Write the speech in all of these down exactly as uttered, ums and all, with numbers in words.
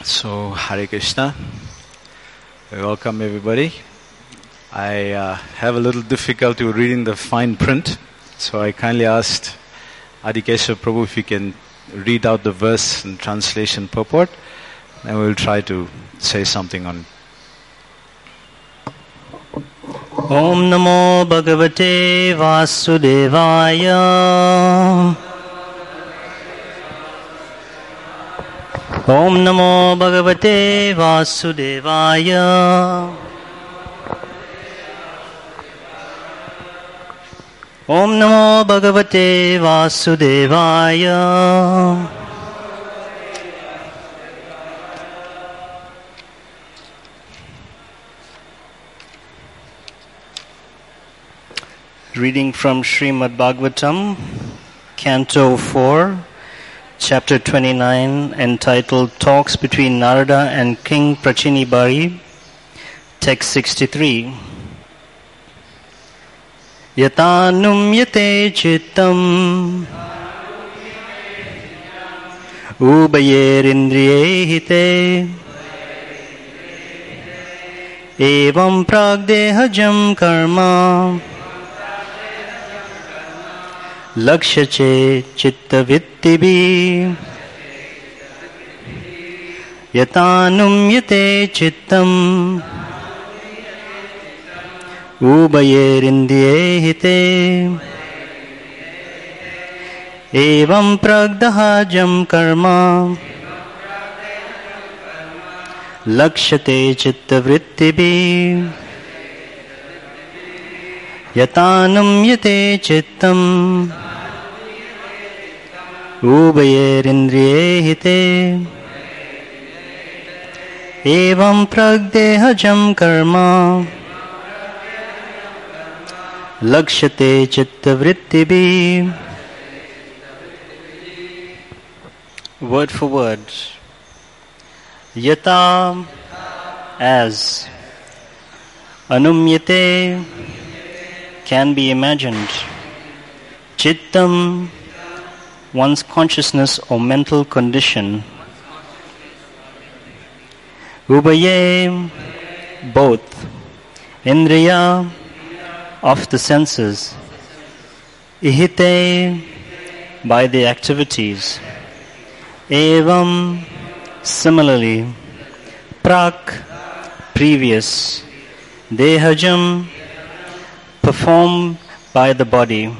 So, Hare Krishna. Welcome everybody. I uh, have a little difficulty reading the fine print, so I kindly asked Adikeshwar Prabhu if he can read out the verse and translation purport, and we'll try to say something on it. Om Namo Bhagavate Vasudevaya. Om Namo Bhagavate Vasudevaya. Om Namo Bhagavate Vasudevaya. Reading from Srimad Bhagavatam, Canto four, Chapter twenty-nine, entitled Talks Between Narada and King Prachinibari, Text sixty-three. Yatanumyate chittam ubayerindriye hite evam pragdehajam karma Lakshyache chitta vittibhi yatanumyate chittam ubayerindriye hite evam pragdahajam karma Lakshate chitta vittibhi yatanumyate chittam ubayerindriye hite evam pragdehajam karma Lakshate chitta vrittibhi. Word for word. Yata, as. Anumyate, can be imagined. Chittam, one's consciousness or mental condition. Ubaye, both. Indriya, of the senses. Ihite, by the activities. Evam, similarly. Prak, previous. Dehajam, performed by the body.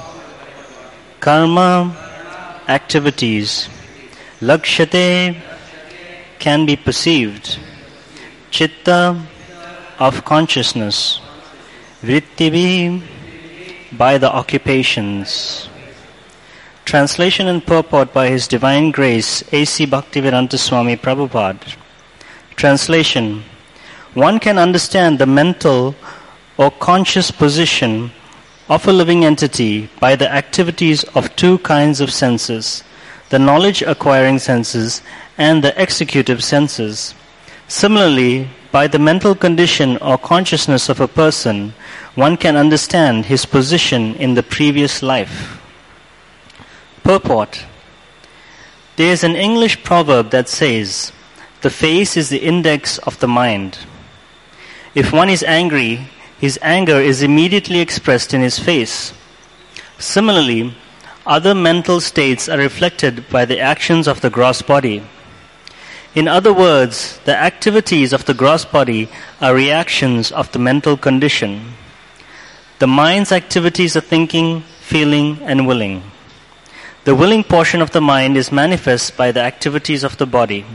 Karma, activities. Lakshate, can be perceived. Chitta, of consciousness. Vrittivi, by the occupations. Translation and purport by His Divine Grace A C Bhaktivedanta Swami Prabhupada. Translation. One can understand the mental or conscious position of a living entity by the activities of two kinds of senses, the knowledge-acquiring senses and the executive senses. Similarly, by the mental condition or consciousness of a person, one can understand his position in the previous life. Purport. There is an English proverb that says, "The face is the index of the mind." If one is angry, his anger is immediately expressed in his face. Similarly, other mental states are reflected by the actions of the gross body. In other words, the activities of the gross body are reactions of the mental condition. The mind's activities are thinking, feeling, and willing. The willing portion of the mind is manifest by the activities of the body.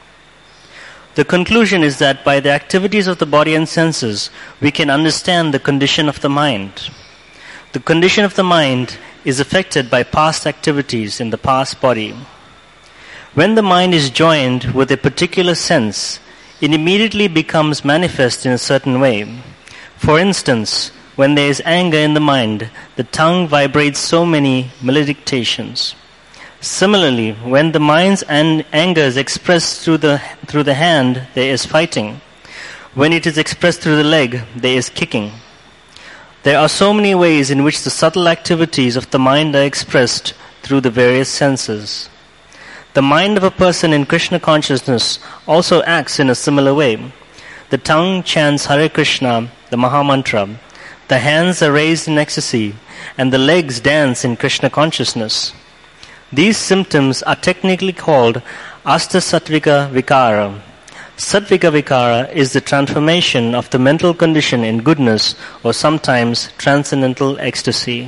The conclusion is that by the activities of the body and senses, we can understand the condition of the mind. The condition of the mind is affected by past activities in the past body. When the mind is joined with a particular sense, it immediately becomes manifest in a certain way. For instance, when there is anger in the mind, the tongue vibrates so many maledictions. Similarly, when the mind's an- anger is expressed through the, through the hand, there is fighting. When it is expressed through the leg, there is kicking. There are so many ways in which the subtle activities of the mind are expressed through the various senses. The mind of a person in Krishna consciousness also acts in a similar way. The tongue chants Hare Krishna, the Mahamantra. The hands are raised in ecstasy, and the legs dance in Krishna consciousness. These symptoms are technically called Astasatvika Vikara. Sattvika Vikara is the transformation of the mental condition in goodness or sometimes transcendental ecstasy.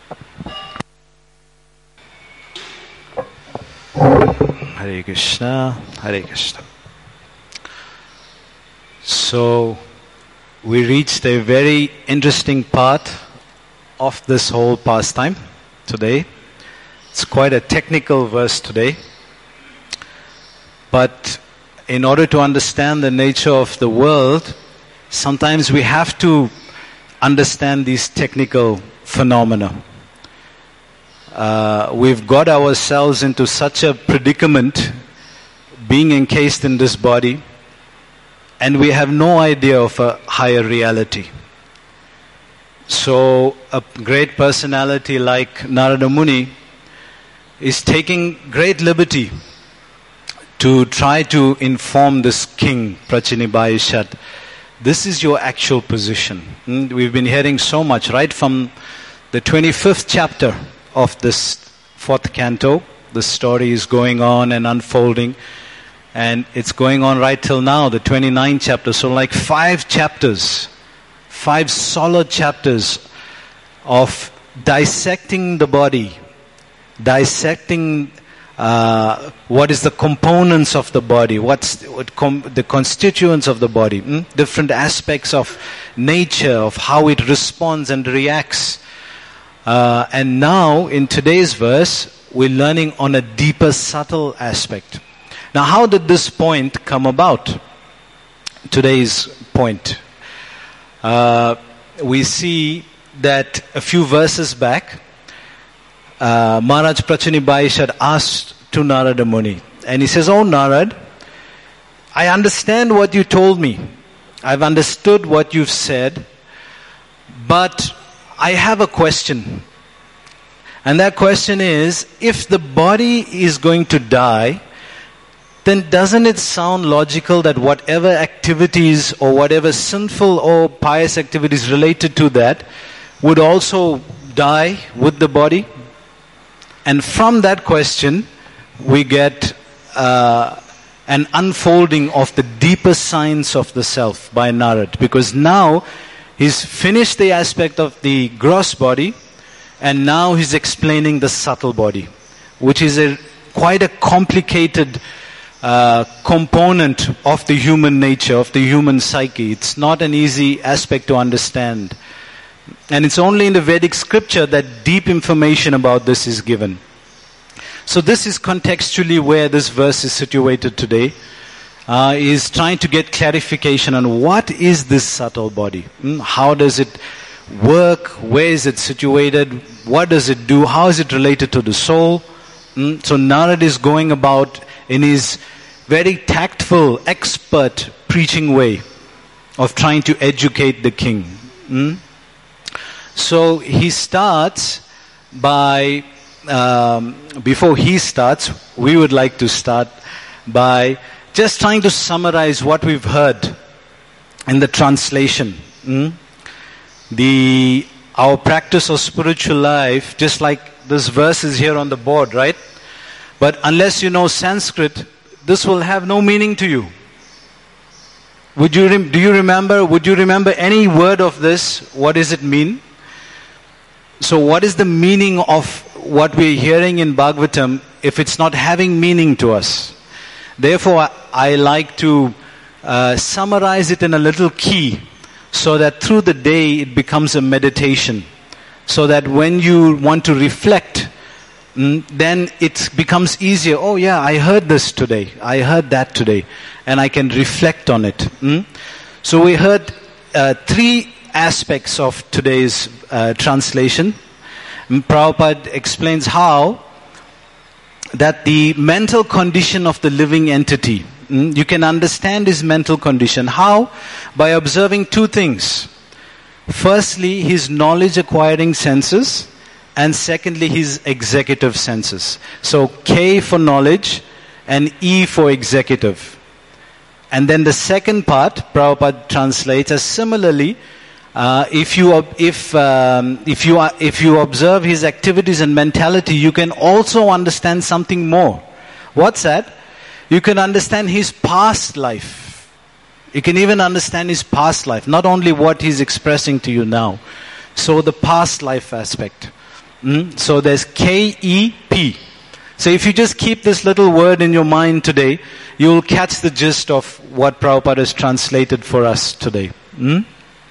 Hare Krishna, Hare Krishna. So, we reached a very interesting part of this whole pastime today. It's quite a technical verse today. But in order to understand the nature of the world, sometimes we have to understand these technical phenomena. Uh, we've got ourselves into such a predicament, being encased in this body, and we have no idea of a higher reality. So a great personality like Narada Muni is taking great liberty to try to inform this king, Prachinibhayishat, this is your actual position. Mm, we've been hearing so much, right from the twenty-fifth chapter of this fourth canto. The story is going on and unfolding, and it's going on right till now, the twenty-ninth chapter. So like five chapters, five solid chapters of dissecting the body, dissecting uh, what is the components of the body, what's what com- the constituents of the body, hmm? different aspects of nature, of how it responds and reacts. Uh, and now, in today's verse, we're learning on a deeper, subtle aspect. Now, how did this point come about? Today's point. Uh, we see that a few verses back, uh, Maharaj Prachinibhayishat asked to Narada Muni, and he says, "Oh Narad, I understand what you told me. I've understood what you've said, but I have a question. And that question is, if the body is going to die, then doesn't it sound logical that whatever activities or whatever sinful or pious activities related to that would also die with the body?" And from that question, we get uh, an unfolding of the deeper science of the self by Narad. Because now he's finished the aspect of the gross body, and now he's explaining the subtle body, which is a quite a complicated uh, component of the human nature, of the human psyche. It's not an easy aspect to understand. And it's only in the Vedic scripture that deep information about this is given. So this is contextually where this verse is situated today. Uh, is trying to get clarification on what is this subtle body? Hmm? How does it work? Where is it situated? What does it do? How is it related to the soul? Hmm? So Narad is going about in his very tactful, expert preaching way of trying to educate the king. Hmm? So he starts by, um, before he starts, we would like to start by just trying to summarize what we've heard in the translation. Hmm? The our practice of spiritual life, just like this verse is here on the board, right? But unless you know Sanskrit, this will have no meaning to you. Would you rem- do you remember? Would you remember any word of this? What does it mean? So, what is the meaning of what we're hearing in Bhagavatam if it's not having meaning to us? Therefore, I like to uh, summarize it in a little key so that through the day it becomes a meditation. So that when you want to reflect, mm, then it becomes easier. Oh yeah, I heard this today. I heard that today. And I can reflect on it. Mm? So we heard uh, three aspects of today's uh, translation. Prabhupada explains how that the mental condition of the living entity, mm, you can understand his mental condition. How? By observing two things. Firstly, his knowledge acquiring senses, and secondly, his executive senses. So K for knowledge and E for executive. And then the second part, Prabhupada translates as similarly, uh, if you if um, if you are, if you observe his activities and mentality, you can also understand something more. What's that? You can understand his past life. You can even understand his past life, not only what he's expressing to you now. So the past life aspect. Mm? So there's K E P. So if you just keep this little word in your mind today, you'll catch the gist of what Prabhupada has translated for us today. Mm?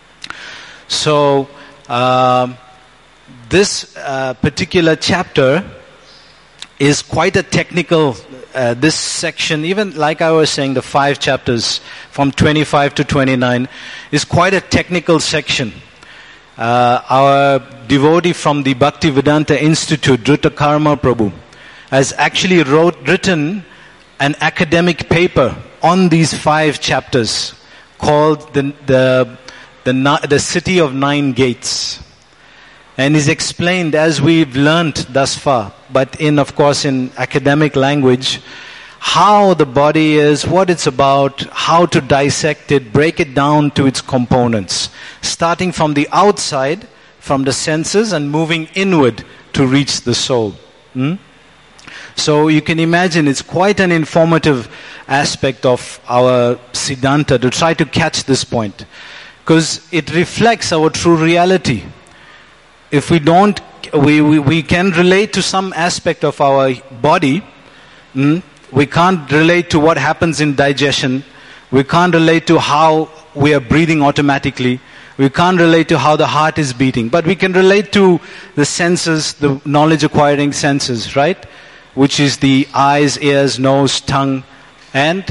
So um, this uh, particular chapter is quite a technical, uh, this section, even like I was saying, the five chapters from twenty-five to twenty-nine is quite a technical section. Uh, our devotee from the Bhaktivedanta Institute, Dhruta Karma Prabhu, has actually wrote, written an academic paper on these five chapters called the, the, the, the City of Nine Gates. And he's explained, as we've learnt thus far, but in, of course, in academic language, how the body is, what it's about, how to dissect it, break it down to its components, starting from the outside, from the senses, and moving inward to reach the soul. Hmm? So you can imagine it's quite an informative aspect of our Siddhanta to try to catch this point, because it reflects our true reality. If we don't, we, we, we can relate to some aspect of our body. Mm, we can't relate to what happens in digestion. We can't relate to how we are breathing automatically. We can't relate to how the heart is beating. But we can relate to the senses, the knowledge acquiring senses, right? Which is the eyes, ears, nose, tongue, and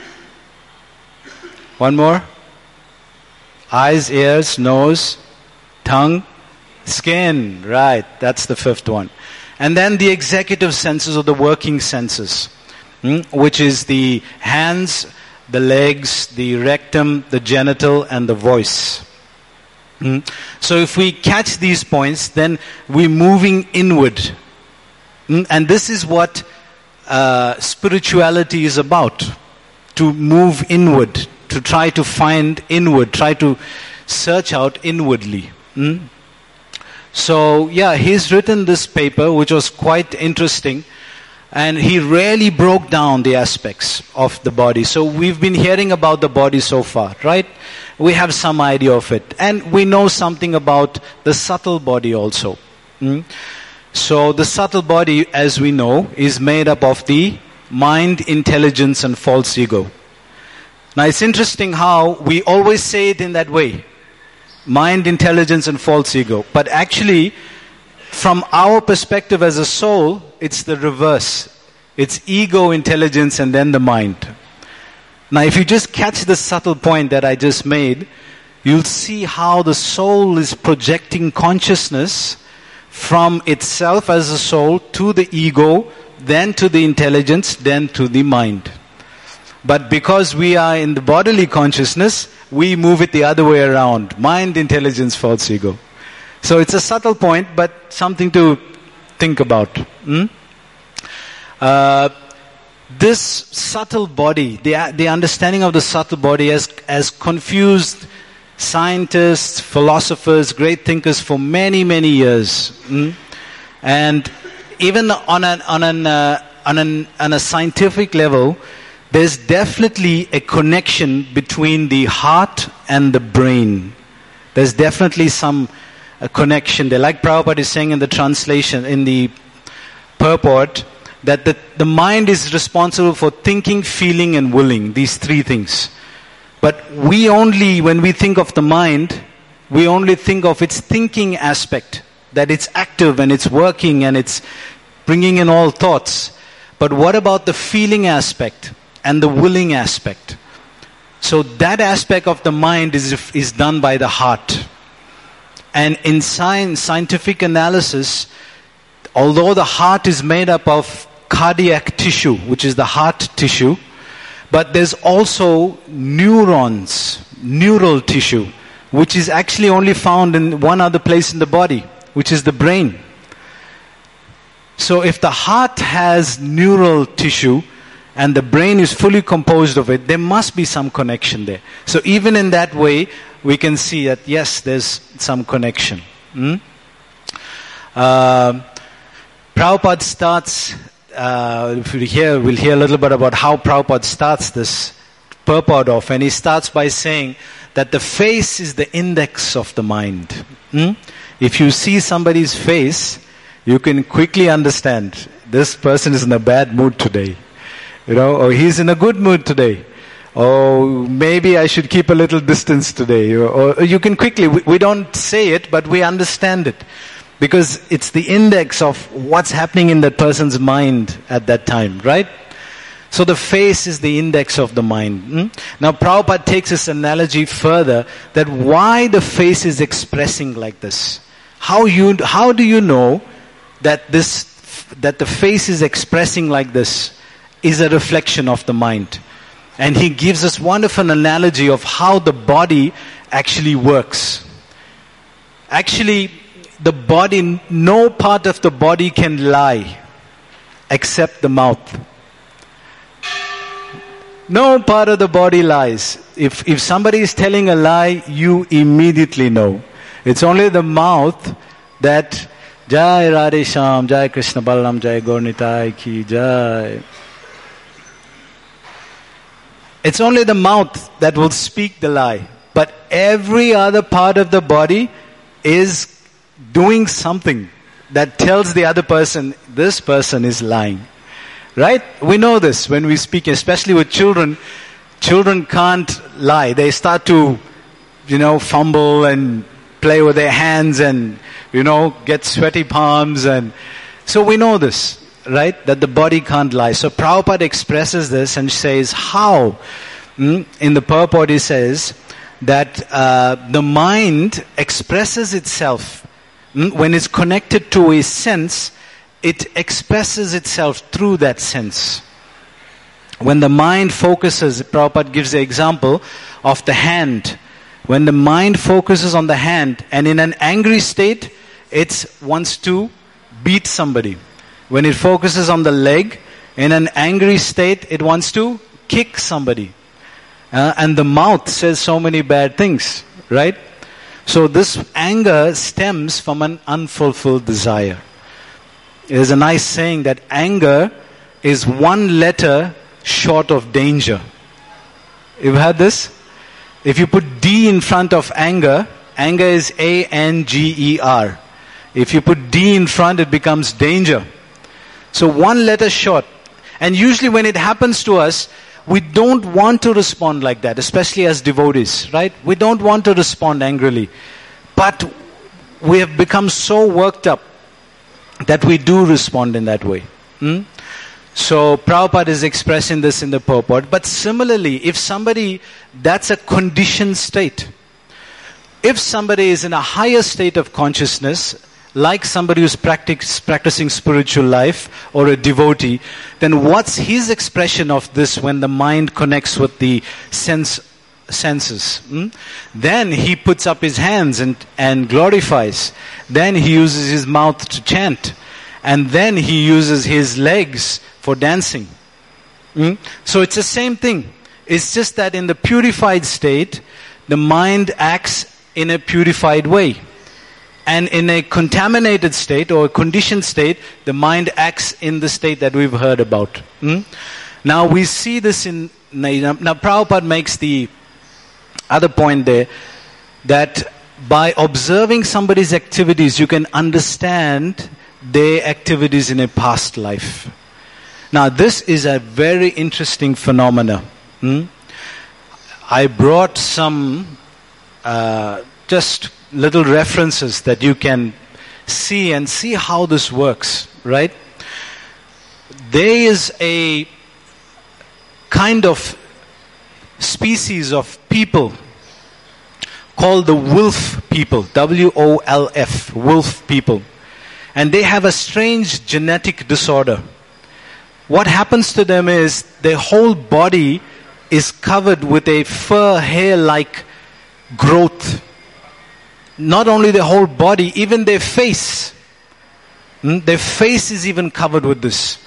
one more. Eyes, ears, nose, tongue, skin, right, that's the fifth one. And then the executive senses or the working senses, hmm, which is the hands, the legs, the rectum, the genital, and the voice. Hmm. So if we catch these points, then we're moving inward. Hmm. And this is what uh, spirituality is about. To move inward, to try to find inward, try to search out inwardly. Hmm. So, yeah, he's written this paper, which was quite interesting, and he really broke down the aspects of the body. So we've been hearing about the body so far, right? We have some idea of it. And we know something about the subtle body also. Mm? So the subtle body, as we know, is made up of the mind, intelligence, and false ego. Now it's interesting how we always say it in that way. Mind, intelligence, and false ego. But actually, from our perspective as a soul, it's the reverse. It's ego, intelligence, and then the mind. Now, if you just catch the subtle point that I just made, you'll see how the soul is projecting consciousness from itself as a soul to the ego, then to the intelligence, then to the mind. But because we are in the bodily consciousness, we move it the other way around. Mind, intelligence, false ego. So it's a subtle point, but something to think about. Hmm? Uh, this subtle body, the, the understanding of the subtle body has, has confused scientists, philosophers, great thinkers for many, many years. Hmm? And even on, an, on, an, uh, on, an, on a scientific level, there's definitely a connection between the heart and the brain. There's definitely some a connection there. Like Prabhupada is saying in the translation, in the purport, that the, the mind is responsible for thinking, feeling, and willing. These three things. But we only, when we think of the mind, we only think of its thinking aspect. That it's active and it's working and it's bringing in all thoughts. But what about the feeling aspect? And the willing aspect. So that aspect of the mind is is done by the heart. And in science, scientific analysis, although the heart is made up of cardiac tissue, which is the heart tissue, but there's also neurons, neural tissue, which is actually only found in one other place in the body, which is the brain. So if the heart has neural tissue, and the brain is fully composed of it, there must be some connection there. So even in that way, we can see that yes, there's some connection. Hmm? Uh, Prabhupada starts, uh, if we hear, we'll hear a little bit about how Prabhupada starts this purport off, and he starts by saying that the face is the index of the mind. Hmm? If you see somebody's face, you can quickly understand this person is in a bad mood today, you know, or he's in a good mood today, or maybe I should keep a little distance today, or, or you can quickly, we, we don't say it, but we understand it. Because it's the index of what's happening in that person's mind at that time, right? So the face is the index of the mind. Hmm? Now Prabhupada takes this analogy further, that why the face is expressing like this. How you, how do you know that this, that the face is expressing like this is a reflection of the mind? And he gives us wonderful analogy of how the body actually works. Actually, the body, no part of the body can lie except the mouth. No part of the body lies. If if somebody is telling a lie, you immediately know. It's only the mouth that Jai Radhe Shyam, Jai Krishna Balaram, Jai Gaur Nitai Ki Jai. It's only the mouth that will speak the lie. But every other part of the body is doing something that tells the other person, this person is lying. Right? We know this when we speak, especially with children. Children can't lie. They start to, you know, fumble and play with their hands and, you know, get sweaty palms. And so we know this, right? That the body can't lie. So Prabhupada expresses this and says how, mm, in the purport he says that uh, the mind expresses itself mm, when it's connected to a sense. It expresses itself through that sense. When the mind focuses, Prabhupada gives the example of the hand. When the mind focuses on the hand and in an angry state, it wants to beat somebody. When it focuses on the leg, in an angry state, it wants to kick somebody. Uh, and the mouth says so many bad things, right? So this anger stems from an unfulfilled desire. There's a nice saying that anger is one letter short of danger. You've heard this? If you put D in front of anger, anger is A N G E R. If you put D in front, it becomes danger. So one letter short. And usually when it happens to us, we don't want to respond like that, especially as devotees, right? We don't want to respond angrily. But we have become so worked up that we do respond in that way. Hmm? So Prabhupada is expressing this in the purport. But similarly, if somebody, that's a conditioned state. If somebody is in a higher state of consciousness, like somebody who's practice, practicing spiritual life or a devotee, then what's his expression of this when the mind connects with the sense senses? Hmm? Then he puts up his hands and, and glorifies. Then he uses his mouth to chant. And then he uses his legs for dancing. Hmm? So it's the same thing. It's just that in the purified state, the mind acts in a purified way. And in a contaminated state or a conditioned state, the mind acts in the state that we've heard about. Hmm? Now we see this in... Now Prabhupada makes the other point there, that by observing somebody's activities, you can understand their activities in a past life. Now this is a very interesting phenomena. Hmm? I brought some uh, just little references that you can see and see how this works, right? There is a kind of species of people called the wolf people, W O L F, wolf people. And they have a strange genetic disorder. What happens to them is their whole body is covered with a fur hair-like growth. Not only their whole body, even their face. Hmm? Their face is even covered with this.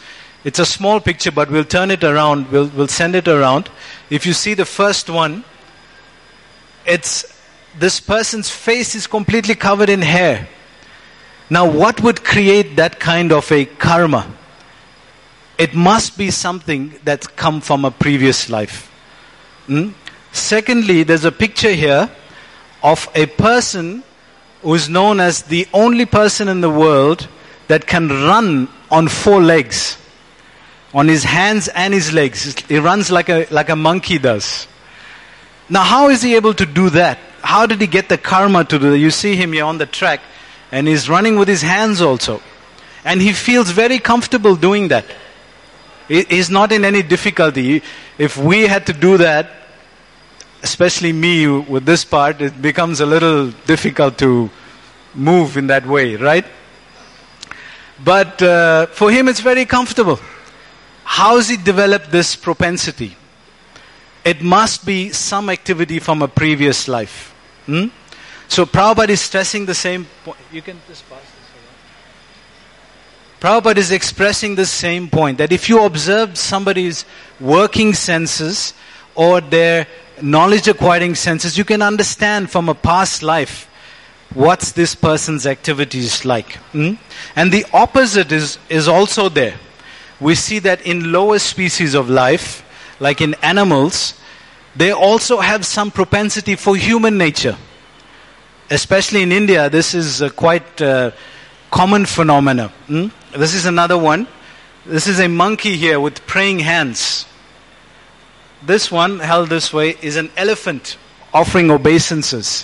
It's a small picture, but we'll turn it around. We'll, we'll send it around. If you see the first one, it's this person's face is completely covered in hair. Now, what would create that kind of a karma? It must be something that's come from a previous life. Hmm? Secondly, there's a picture here of a person who is known as the only person in the world that can run on four legs, on his hands and his legs. He runs like a like a monkey does. Now, how is he able to do that? How did he get the karma to do that? You see him here on the track, and he's running with his hands also. And he feels very comfortable doing that. He, he's not in any difficulty. If we had to do that, especially me with this part, it becomes a little difficult to move in that way, right? But uh, for him it's very comfortable. How has he developed this propensity? It must be some activity from a previous life. Hmm? So Prabhupada is stressing the same point. You can just pass this around. Prabhupada is expressing the same point, that if you observe somebody's working senses or their knowledge acquiring senses, you can understand from a past life what's this person's activities like. Hmm? And the opposite is, is also there. We see that in lower species of life, like in animals, they also have some propensity for human nature. Especially in India, this is a quite uh, common phenomena. Hmm? This is another one. This is a monkey here with praying hands. This one, held this way, is an elephant offering obeisances.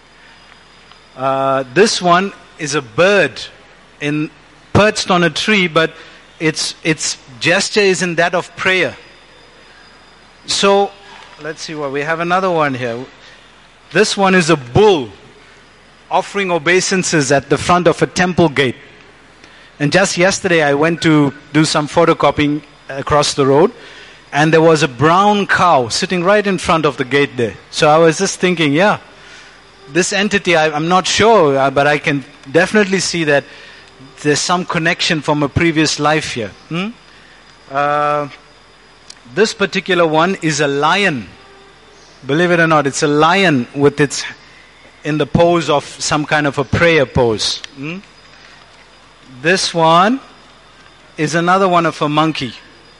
Uh, this one is a bird in perched on a tree, but its its gesture is in that of prayer. So, let's see what we have. Another one here. This one is a bull offering obeisances at the front of a temple gate. And just yesterday I went to do some photocopying across the road, and there was a brown cow sitting right in front of the gate there. So I was just thinking, yeah, this entity, I, I'm not sure, uh, but I can definitely see that there's some connection from a previous life here. Hmm? Uh, this particular one is a lion. Believe it or not, it's a lion with its in the pose of some kind of a prayer pose. Hmm? This one is another one of a monkey.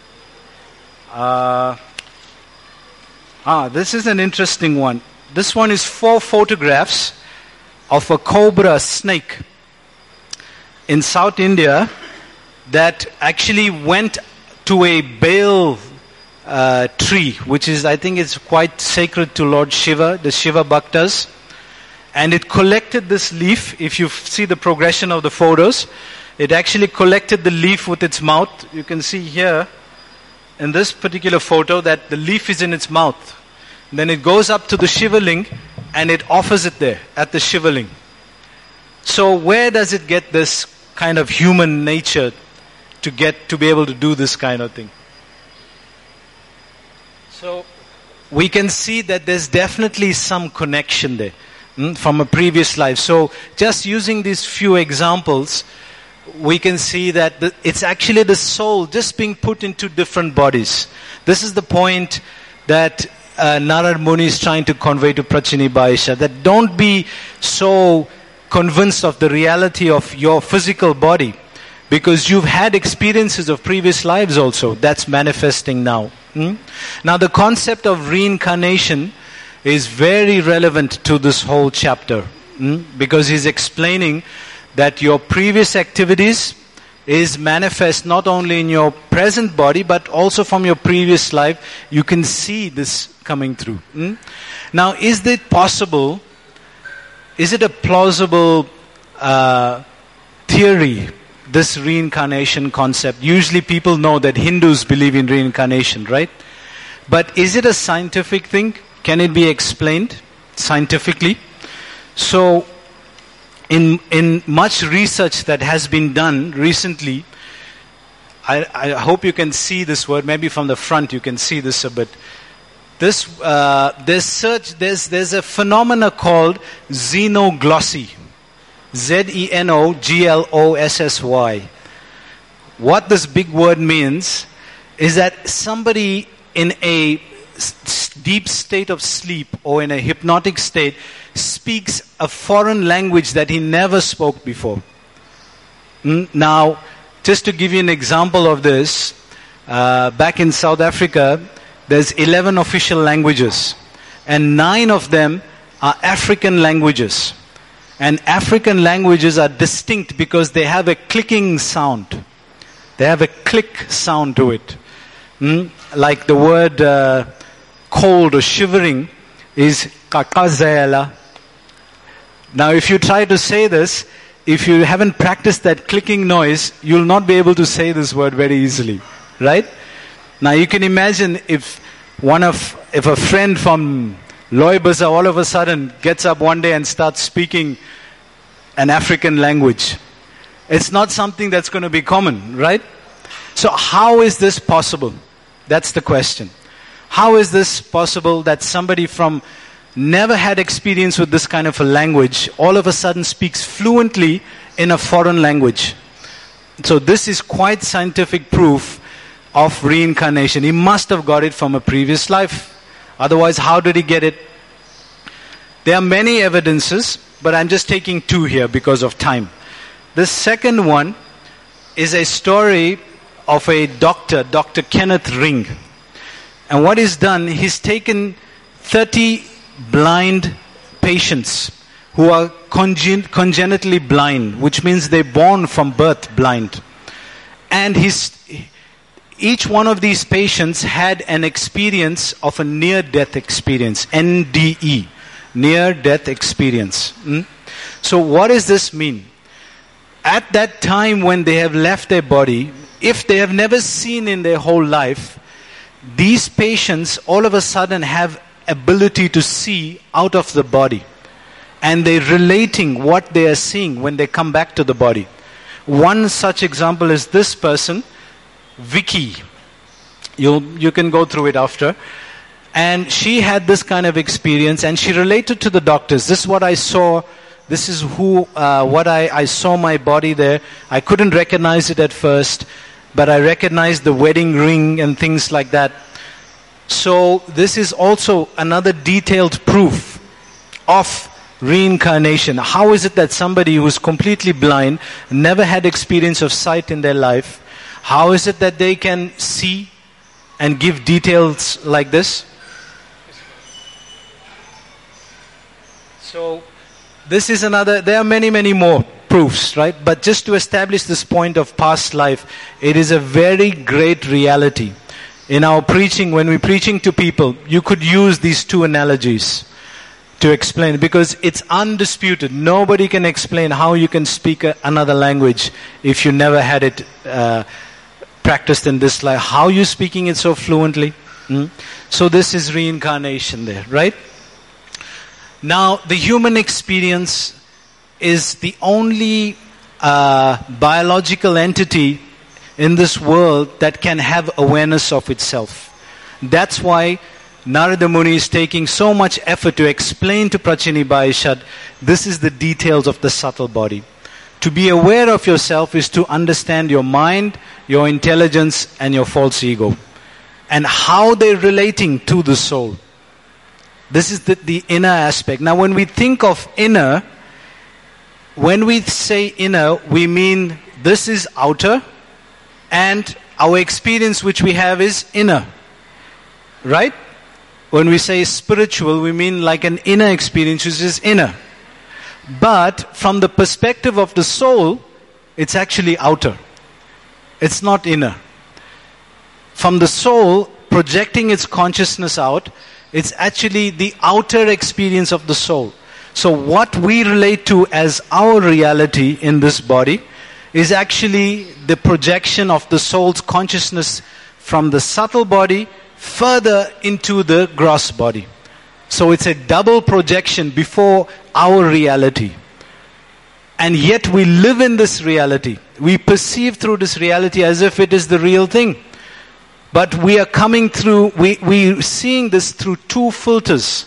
Uh, ah, this is an interesting one. This one is four photographs of a cobra snake in South India that actually went to a Baal uh, tree, which is, I think it's quite sacred to Lord Shiva, the Shiva Bhaktas. And it collected this leaf. If you see the progression of the photos, it actually collected the leaf with its mouth. You can see here in this particular photo that the leaf is in its mouth. Then it goes up to the Shivaling and it offers it there at the Shivaling. So where does it get this kind of human nature to get to be able to do this kind of thing? So we can see that there's definitely some connection there mm, from a previous life. So just using these few examples, we can see that the, it's actually the soul just being put into different bodies. This is the point that uh, Narad Muni is trying to convey to Prachini Baisha, that don't be so convinced of the reality of your physical body, because you've had experiences of previous lives also that's manifesting now. Hmm? Now the concept of reincarnation is very relevant to this whole chapter, hmm? because he's explaining that your previous activities is manifest not only in your present body but also from your previous life. You can see this coming through. Hmm? Now, is it possible, is it a plausible uh, theory, this reincarnation concept? Usually people know that Hindus believe in reincarnation, right? But is it a scientific thing? Can it be explained scientifically? So, In in much research that has been done recently, I, I hope you can see this word. Maybe from the front you can see this a bit. This uh, there's search. There's there's a phenomena called xenoglossy, Z E N O G L O S S Y. what this big word means is that somebody in a s- deep state of sleep or in a hypnotic state speaks a foreign language that he never spoke before. Mm, Now, just to give you an example of this, uh, back in South Africa, there's eleven official languages, and nine of them are African languages. And African languages are distinct because they have a clicking sound. They have a click sound to it. Mm? Like the word uh, cold or shivering is kakazela. Now if you try to say this, if you haven't practiced that clicking noise, you'll not be able to say this word very easily. Right? Now you can imagine if one of, if a friend from Loibasa all of a sudden gets up one day and starts speaking an African language. It's not something that's going to be common, right? So how is this possible? That's the question. How is this possible that somebody from never had experience with this kind of a language all of a sudden speaks fluently in a foreign language? So this is quite scientific proof of reincarnation. He must have got it from a previous life. Otherwise, how did he get it? There are many evidences, but I'm just taking two here because of time. The second one is a story of a doctor, Doctor Kenneth Ring. And what he's done, he's taken thirty blind patients who are congen- congenitally blind, which means they're born from birth blind. And he's, each one of these patients had an experience of a near-death experience, N D E, near-death experience. Mm? So what does this mean? At that time when they have left their body, if they have never seen in their whole life, these patients all of a sudden have ability to see out of the body. And they're relating what they are seeing when they come back to the body. One such example is this person, Vicky. You you can go through it after. And she had this kind of experience and she related to the doctors. This is what I saw. This is who, uh, what I, I saw my body there. I couldn't recognize it at first, but I recognized the wedding ring and things like that. So this is also another detailed proof of reincarnation. How is it that somebody who's completely blind, never had experience of sight in their life, how is it that they can see and give details like this? So this is another, there are many, many more proofs, right? But just to establish this point of past life, it is a very great reality. In our preaching, when we're preaching to people, you could use these two analogies to explain, because it's undisputed. Nobody can explain how you can speak a, another language if you never had it uh, practiced in this life. How are you speaking it so fluently? Hmm? So this is reincarnation there, right? Now, the human experience is the only uh, biological entity in this world that can have awareness of itself. That's why Narada Muni is taking so much effort to explain to Prachini Baishad, this is the details of the subtle body. To be aware of yourself is to understand your mind, your intelligence, and your false ego. And how they're relating to the soul. This is the, the inner aspect. Now when we think of inner, when we say inner, we mean this is outer, and our experience which we have is inner. Right? When we say spiritual, we mean like an inner experience which is inner. But from the perspective of the soul, it's actually outer. It's not inner. From the soul projecting its consciousness out, it's actually the outer experience of the soul. So what we relate to as our reality in this body is actually the projection of the soul's consciousness from the subtle body further into the gross body. So it's a double projection before our reality. And yet we live in this reality. We perceive through this reality as if it is the real thing. But we are coming through, we, we're seeing this through two filters.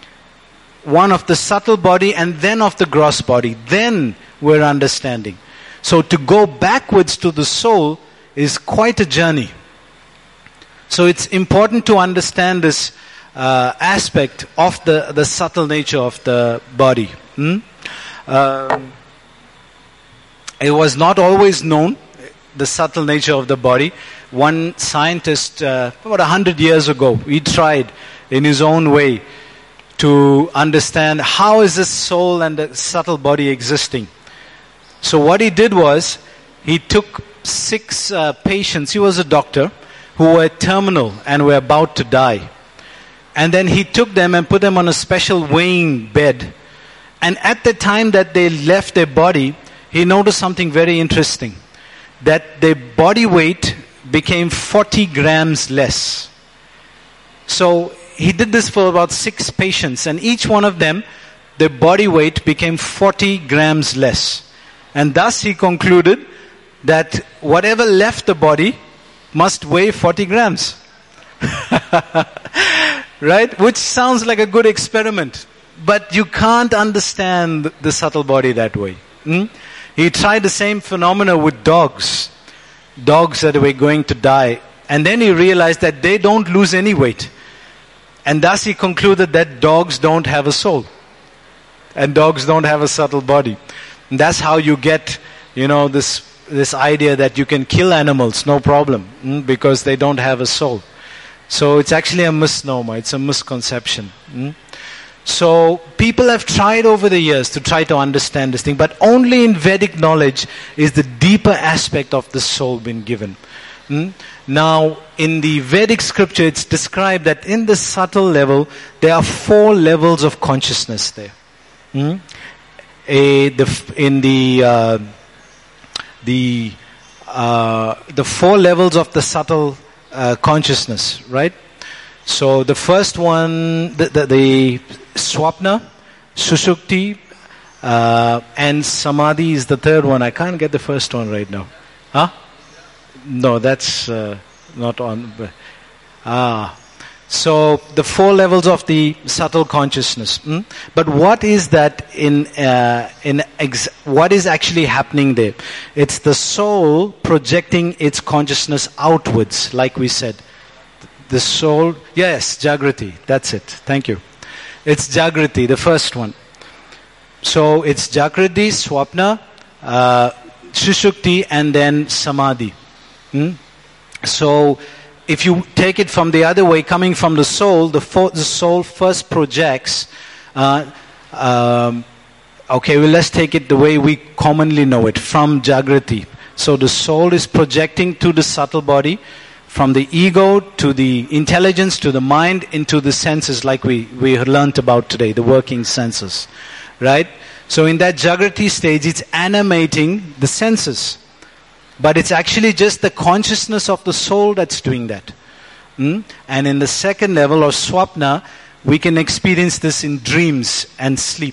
One of the subtle body and then of the gross body. Then we're understanding. So to go backwards to the soul is quite a journey. So it's important to understand this uh, aspect of the, the subtle nature of the body. Hmm? Um, it was not always known, the subtle nature of the body. One scientist, uh, about a hundred years ago, he tried in his own way to understand how is this soul and the subtle body existing. So what he did was, he took six uh, patients, he was a doctor, who were terminal and were about to die. And then he took them and put them on a special weighing bed. And at the time that they left their body, he noticed something very interesting. That their body weight became forty grams less. So he did this for about six patients, and each one of them, their body weight became forty grams less. And thus he concluded that whatever left the body must weigh forty grams. Right? Which sounds like a good experiment. But you can't understand the subtle body that way. Hmm? He tried the same phenomena with dogs. Dogs that were going to die. And then he realized that they don't lose any weight. And thus he concluded that dogs don't have a soul. And dogs don't have a subtle body. And that's how you get, you know, this this idea that you can kill animals, no problem, mm, because they don't have a soul. So it's actually a misnomer, it's a misconception. Mm. So people have tried over the years to try to understand this thing, but only in Vedic knowledge is the deeper aspect of the soul been given. Mm. Now, in the Vedic scripture, it's described that in the subtle level, there are four levels of consciousness there. Mm. A, the, in the uh, the uh, the four levels of the subtle uh, consciousness, right? So the first one, the, the, the Swapna, Sushupti, uh, and Samadhi is the third one. I can't get the first one right now. Huh? No, that's uh, not on. Ah. So the four levels of the subtle consciousness. Hmm? But what is that in uh, in ex- what is actually happening there? It's the soul projecting its consciousness outwards, like we said. The soul, yes, Jagrati. That's it. Thank you. It's Jagrati, the first one. So it's Jagrati, Swapna, uh, Sushupti, and then Samadhi. Hmm? So if you take it from the other way, coming from the soul, the, fo- the soul first projects, uh, um, okay, well, let's take it the way we commonly know it, from Jagrati. So the soul is projecting to the subtle body, from the ego to the intelligence to the mind into the senses, like we, we learnt about today, the working senses. Right? So in that Jagrati stage, it's animating the senses. But it's actually just the consciousness of the soul that's doing that. Mm? And in the second level, or Swapna, we can experience this in dreams and sleep.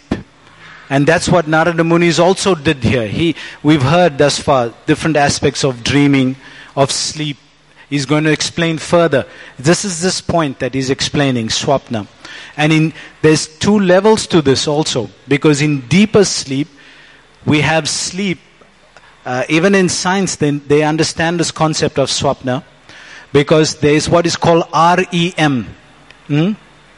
And that's what Narada Muni's also did here. He, we've heard thus far different aspects of dreaming, of sleep. He's going to explain further. This is this point that he's explaining, Swapna. And in, there's two levels to this also. Because in deeper sleep, we have sleep. Uh, even in science, they, they understand this concept of Swapna, because there is what is called R E M, hmm?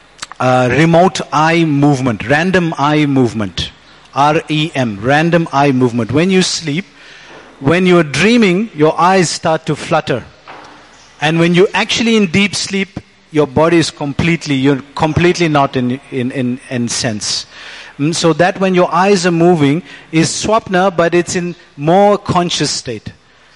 uh, remote eye movement, random eye movement, R E M, random eye movement. When you sleep, when you are dreaming, your eyes start to flutter, and when you're actually in deep sleep, your body is completely, you're completely not in in in, in sense. So that when your eyes are moving is Swapna, but it's in more conscious state.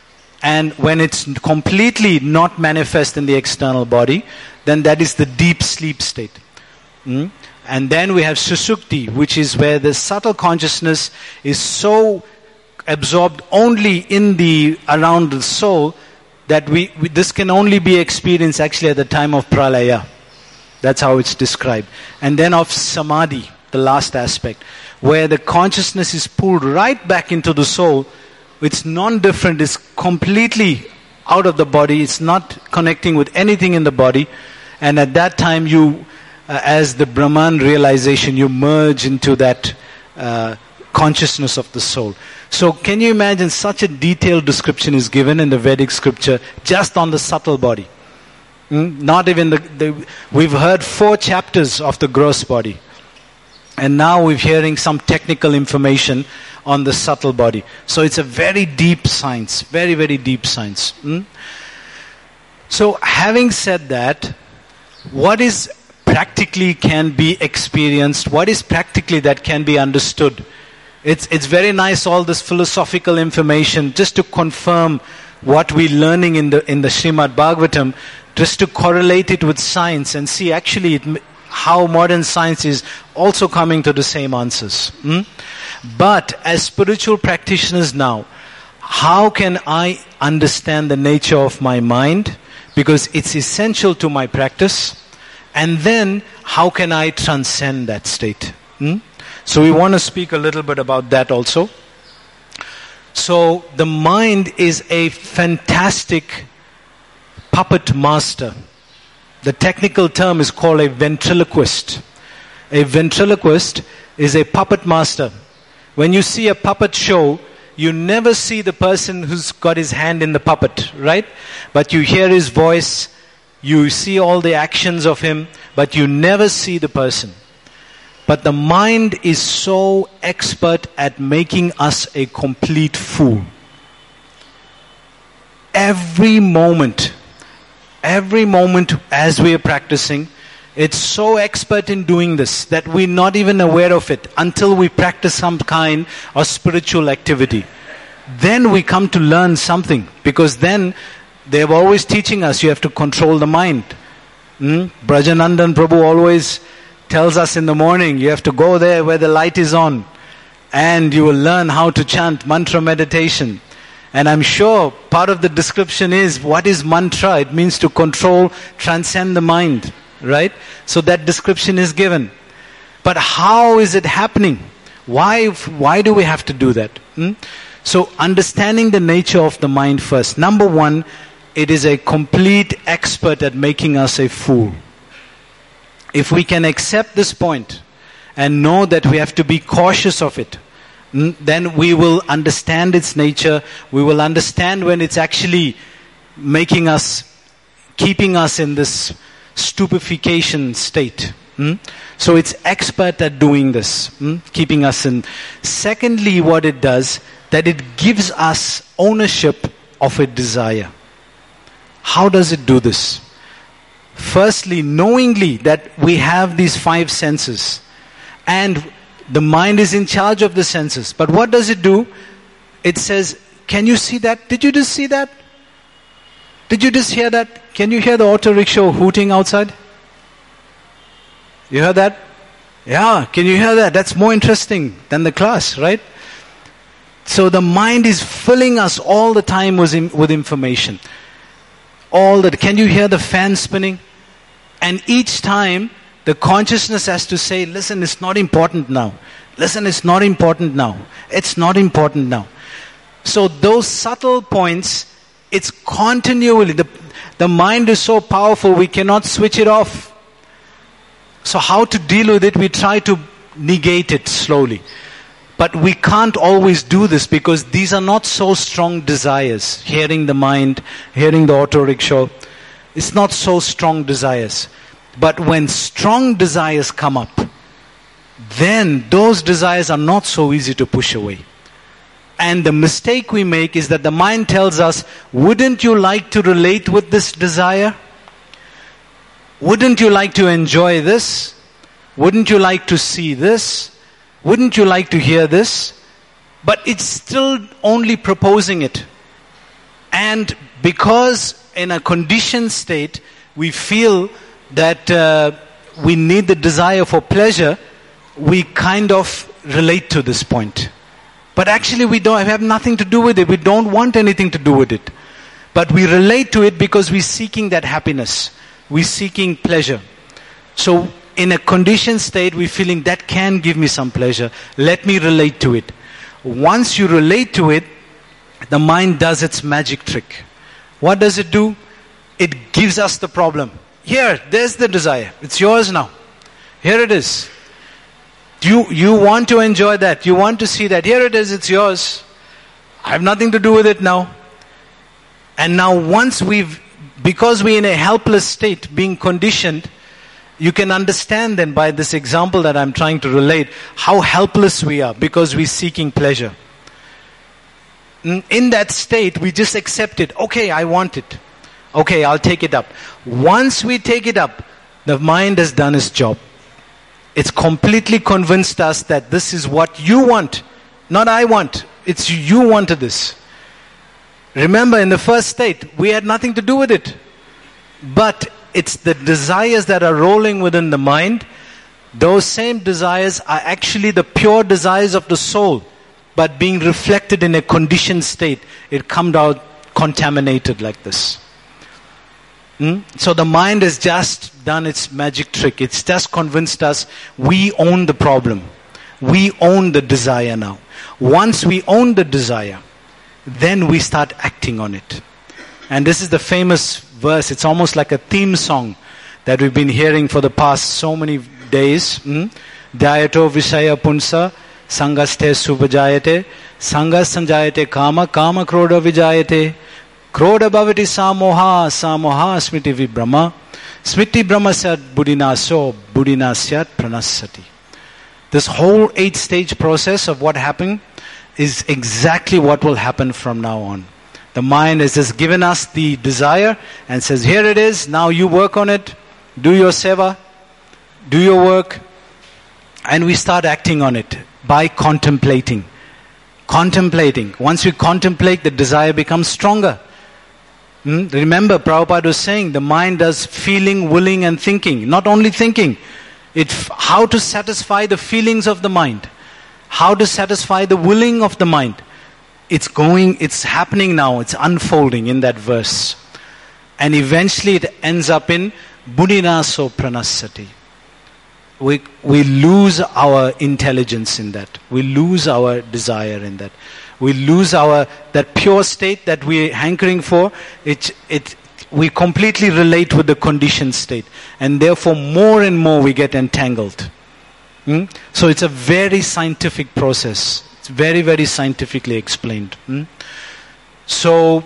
And when it's completely not manifest in the external body, then that is the deep sleep state. Mm? And then we have Sushupti, which is where the subtle consciousness is so absorbed only in the, around the soul, that we, we this can only be experienced actually at the time of Pralaya. That's how it's described. And then of Samadhi, the last aspect, where the consciousness is pulled right back into the soul. It's non-different, it's completely out of the body, it's not connecting with anything in the body. And at that time you, uh, as the Brahman realization, you merge into that uh, consciousness of the soul. So can you imagine such a detailed description is given in the Vedic scripture just on the subtle body? Mm? Not even the, the, we've heard four chapters of the gross body. And now we're hearing some technical information on the subtle body. So it's a very deep science, very, very deep science. Mm? So having said that, what is practically can be experienced? What is practically that can be understood? It's, it's very nice, all this philosophical information, just to confirm what we're learning in the, in the Srimad Bhagavatam, just to correlate it with science and see actually it, how modern science is also coming to the same answers. Hmm? But as spiritual practitioners now, how can I understand the nature of my mind? Because it's essential to my practice. And then, how can I transcend that state? Hmm? So we want to speak a little bit about that also. So the mind is a fantastic puppet master. The technical term is called a ventriloquist. A ventriloquist is a puppet master. When you see a puppet show, you never see the person who's got his hand in the puppet, right? But you hear his voice, you see all the actions of him, but you never see the person. But the mind is so expert at making us a complete fool. Every moment, every moment as we are practicing, it's so expert in doing this that we're not even aware of it until we practice some kind of spiritual activity. Then we come to learn something, because then they're always teaching us you have to control the mind. Hmm? Brajanandan Prabhu always tells us in the morning, you have to go there where the light is on, and you will learn how to chant mantra meditation. And I'm sure part of the description is, what is mantra? It means to control, transcend the mind, right? So that description is given. But how is it happening? Why, why do we have to do that? Hmm? So understanding the nature of the mind first. Number one, it is a complete expert at making us a fool. If we can accept this point and know that we have to be cautious of it, then we will understand its nature. We will understand when it's actually making us, keeping us in this stupefaction state. So it's expert at doing this, keeping us in. Secondly, what it does, that it gives us ownership of a desire. How does it do this? Firstly, knowingly that we have these five senses, and the mind is in charge of the senses. But what does it do? It says, can you see that? Did you just see that? Did you just hear that? Can you hear the auto rickshaw hooting outside? You heard that? Yeah, can you hear that? That's more interesting than the class, right? So the mind is filling us all the time with, with information. All that. Can you hear the fan spinning? And each time the consciousness has to say, listen, it's not important now. Listen, it's not important now. It's not important now. So those subtle points, it's continually, the, the mind is so powerful, we cannot switch it off. So how to deal with it? We try to negate it slowly. But we can't always do this, because these are not so strong desires. Hearing the mind, hearing the auto rickshaw, it's not so strong desires. But when strong desires come up, then those desires are not so easy to push away. And the mistake we make is that the mind tells us, wouldn't you like to relate with this desire? Wouldn't you like to enjoy this? Wouldn't you like to see this? Wouldn't you like to hear this? But it's still only proposing it. And because in a conditioned state, we feel that uh, we need the desire for pleasure, we kind of relate to this point. But actually we don't have nothing to do with it. We don't want anything to do with it. But we relate to it because we're seeking that happiness. We're seeking pleasure. So in a conditioned state, we're feeling that can give me some pleasure. Let me relate to it. Once you relate to it, the mind does its magic trick. What does it do? It gives us the problem. Here, there's the desire. It's yours now. Here it is. You, you want to enjoy that. You want to see that. Here it is, it's yours. I have nothing to do with it now. And now once we've, because we're in a helpless state, being conditioned, you can understand then by this example that I'm trying to relate, how helpless we are because we're seeking pleasure. In that state, we just accept it. Okay, I want it. Okay, I'll take it up. Once we take it up, the mind has done its job. It's completely convinced us that this is what you want, not I want. It's you wanted this. Remember, in the first state, we had nothing to do with it. But it's the desires that are rolling within the mind. Those same desires are actually the pure desires of the soul, but being reflected in a conditioned state. It comes out contaminated like this. Hmm? So the mind has just done its magic trick. It's just convinced us we own the problem. We own the desire now. Once we own the desire, then we start acting on it. And this is the famous verse. It's almost like a theme song that we've been hearing for the past so many days. Dhyato Vishaya Punsa Sangaste Subhajayate Sangas Sanjayate Kama Kama Krodha Vijayate Krodha Bhavati Samoha Samoha Smriti Vibrahma Smriti Brahmasyat Buddhinaso Buddhinasyat Pranasati. This whole eight stage process of what happened is exactly what will happen from now on. The mind has just given us the desire and says, here it is, now you work on it, do your seva, do your work, and we start acting on it by contemplating. Contemplating. Once we contemplate, the desire becomes stronger. Hmm? Remember, Prabhupada was saying, the mind does feeling, willing and thinking. Not only thinking, it how to satisfy the feelings of the mind. How to satisfy the willing of the mind. It's going, it's happening now, it's unfolding in that verse. And eventually it ends up in Buddhinaso Pranasati. We, we lose our intelligence in that. We lose our desire in that. We lose our, that pure state that we're hankering for. It, it, we completely relate with the conditioned state. And therefore more and more we get entangled. Hmm? So it's a very scientific process. It's very, very scientifically explained. Hmm? So,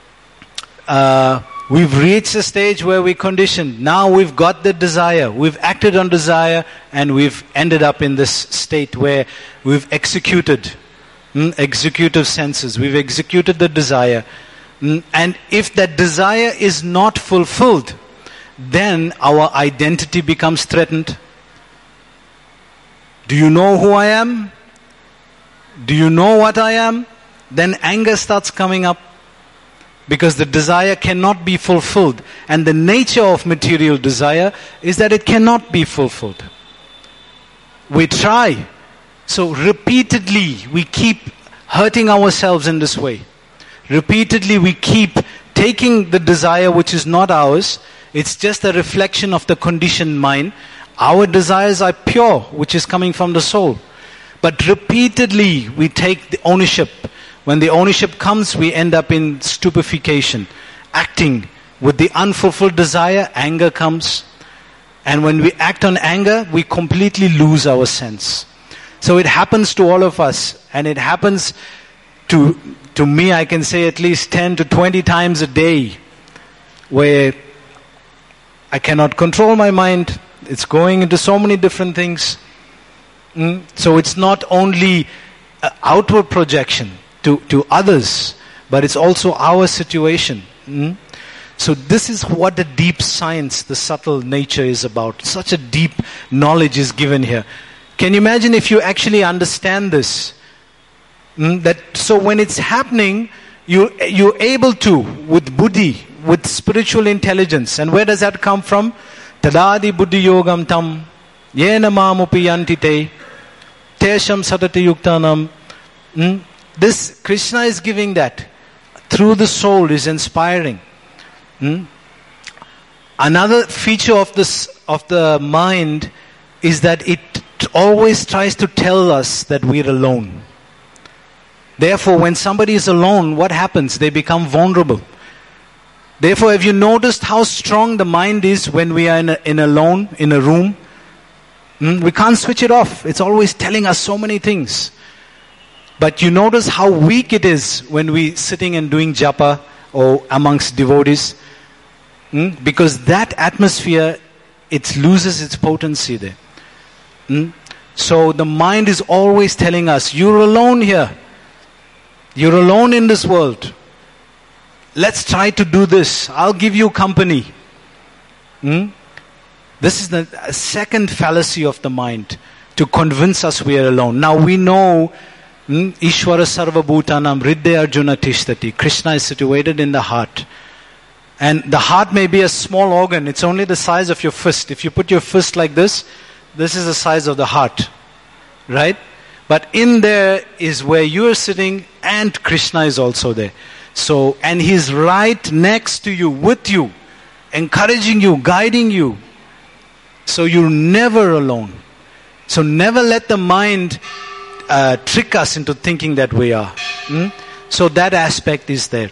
uh, we've reached a stage where we're conditioned. Now we've got the desire. We've acted on desire and we've ended up in this state where we've executed hmm, executive senses. We've executed the desire. Hmm? And if that desire is not fulfilled, then our identity becomes threatened. Do you know who I am? Do you know what I am? Then anger starts coming up. Because the desire cannot be fulfilled. And the nature of material desire is that it cannot be fulfilled. We try. So repeatedly we keep hurting ourselves in this way. Repeatedly we keep taking the desire which is not ours. It's just a reflection of the conditioned mind. Our desires are pure, which is coming from the soul. But repeatedly we take the ownership. When the ownership comes, we end up in stupefaction, acting with the unfulfilled desire. Anger comes. And when we act on anger, we completely lose our sense. So it happens to all of us. And it happens to, to me, I can say at least ten to twenty times a day, where I cannot control my mind. It's going into so many different things. Mm? So it's not only an outward projection to, to others, but it's also our situation. Mm? So this is what the deep science, the subtle nature is about. Such a deep knowledge is given here. Can you imagine if you actually understand this? Mm? That so when it's happening, you, you're able to, with buddhi, with spiritual intelligence. And where does that come from? Tadadi buddhi yogam tam yena mamupi yantite tesham satati yuktanam. Hmm? This Krishna is giving that through the soul, is inspiring. Hmm? Another feature of this of the mind is that it always tries to tell us that we're alone. Therefore, when somebody is alone, what happens? They become vulnerable. Therefore, have you noticed how strong the mind is when we are in a, in alone, in a room? Hmm? We can't switch it off. It's always telling us so many things. But you notice how weak it is when we sitting and doing japa or amongst devotees. Hmm? Because that atmosphere, it loses its potency there. Hmm? So the mind is always telling us, you're alone here. You're alone in this world. Let's try to do this. I'll give you company. Hmm? This is the second fallacy of the mind, to convince us we are alone. Now we know, hmm, Ishvara Sarva Bhutanam Hridaya Arjuna Tishtati. Krishna is situated in the heart. And the heart may be a small organ. It's only the size of your fist. If you put your fist like this, this is the size of the heart. Right? But in there is where you are sitting, and Krishna is also there. So, and He's right next to you, with you, encouraging you, guiding you. So you're never alone. So never let the mind uh, trick us into thinking that we are. Hmm? So that aspect is there.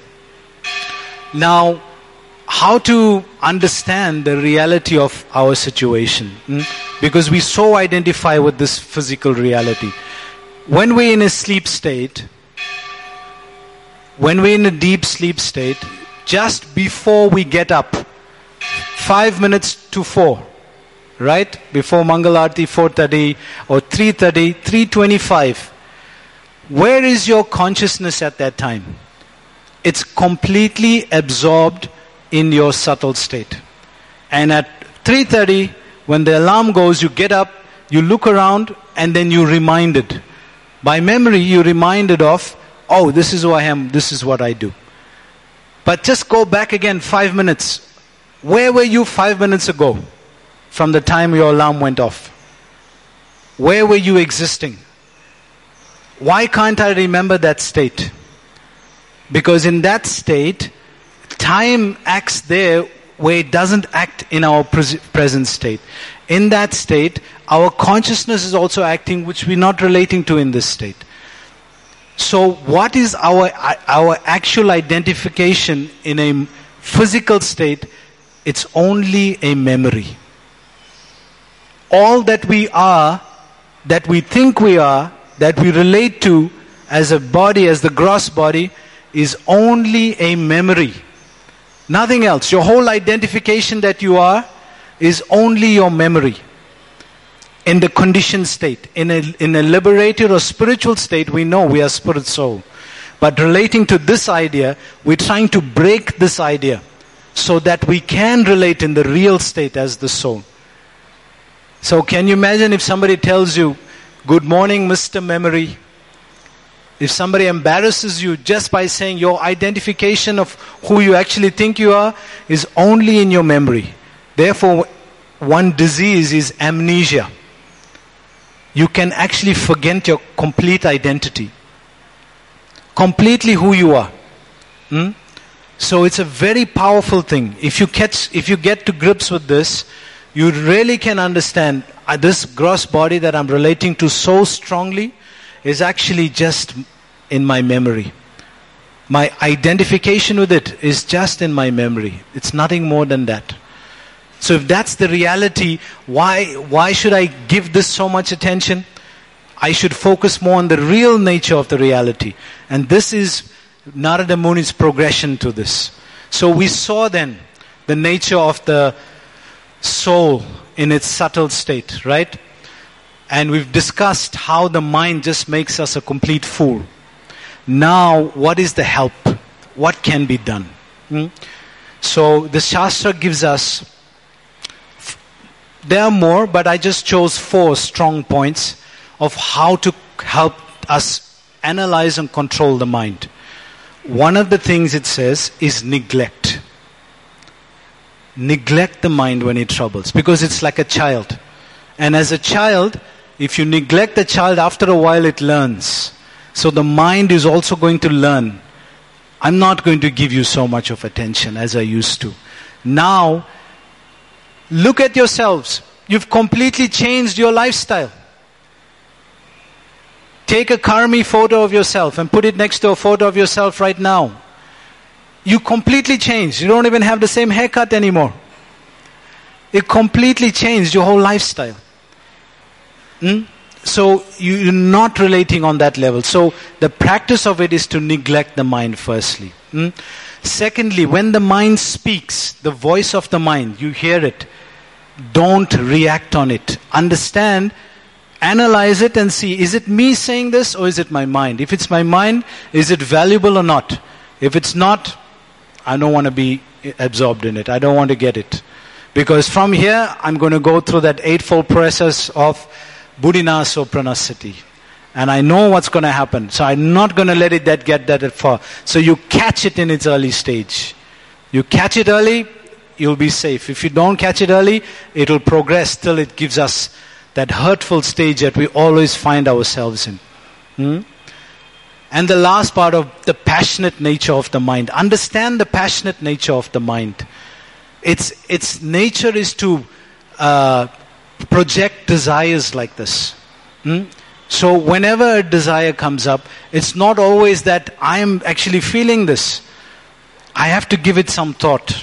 Now, how to understand the reality of our situation? Hmm? Because we so identify with this physical reality. When we're in a sleep state, when we're in a deep sleep state, just before we get up, five minutes to four, right? Before Mangalarti, four thirty or three thirty, three twenty-five. Where is your consciousness at that time? It's completely absorbed in your subtle state. And at three thirty, when the alarm goes, you get up, you look around, and then you're reminded. By memory, you're reminded of, oh, this is who I am, this is what I do. But just go back again five minutes. Where were you five minutes ago from the time your alarm went off? Where were you existing? Why can't I remember that state? Because in that state, time acts there where it doesn't act in our pres- present state. In that state, our consciousness is also acting, which we're not relating to in this state. So what is our our actual identification in a physical state? It's only a memory. All that we are, that we think we are, that we relate to as a body, as the gross body, is only a memory. Nothing else. Your whole identification that you are is only your memory. In the conditioned state, in a, in a liberated or spiritual state, we know we are spirit soul. But relating to this idea, we're trying to break this idea so that we can relate in the real state as the soul. So can you imagine if somebody tells you, good morning, Mister Memory? If somebody embarrasses you just by saying your identification of who you actually think you are is only in your memory. Therefore, one disease is amnesia. You can actually forget your complete identity. Completely who you are. Hmm? So it's a very powerful thing. If you catch, if you get to grips with this, you really can understand uh, this gross body that I'm relating to so strongly is actually just in my memory. My identification with it is just in my memory. It's nothing more than that. So if that's the reality, why why should I give this so much attention? I should focus more on the real nature of the reality. And this is Narada Muni's progression to this. So we saw then the nature of the soul in its subtle state, right? And we've discussed how the mind just makes us a complete fool. Now, what is the help? What can be done? Hmm? So the Shastra gives us, there are more, but I just chose four strong points of how to help us analyze and control the mind. One of the things it says is neglect. Neglect the mind when it troubles, because it's like a child. And as a child, if you neglect the child, after a while it learns. So the mind is also going to learn. I'm not going to give you so much of attention as I used to. Now, look at yourselves. You've completely changed your lifestyle. Take a Karmi photo of yourself and put it next to a photo of yourself right now. You completely changed. You don't even have the same haircut anymore. It completely changed your whole lifestyle. Hmm? So you're not relating on that level. So the practice of it is to neglect the mind firstly. Hmm? Secondly, when the mind speaks, the voice of the mind, you hear it. Don't react on it. Understand, analyze it and see, is it me saying this or is it my mind? If it's my mind, is it valuable or not? If it's not, I don't want to be absorbed in it. I don't want to get it. Because from here, I'm going to go through that eightfold process of Buddhinaso Pranasati. And I know what's going to happen. So I'm not going to let it that get that far. So you catch it in its early stage. You catch it early, you'll be safe. If you don't catch it early, it will progress till it gives us that hurtful stage that we always find ourselves in. Hmm? And the last part of the passionate nature of the mind. Understand the passionate nature of the mind. Its its nature is to uh, project desires like this. Hmm? So whenever a desire comes up, it's not always that I am actually feeling this. I have to give it some thought.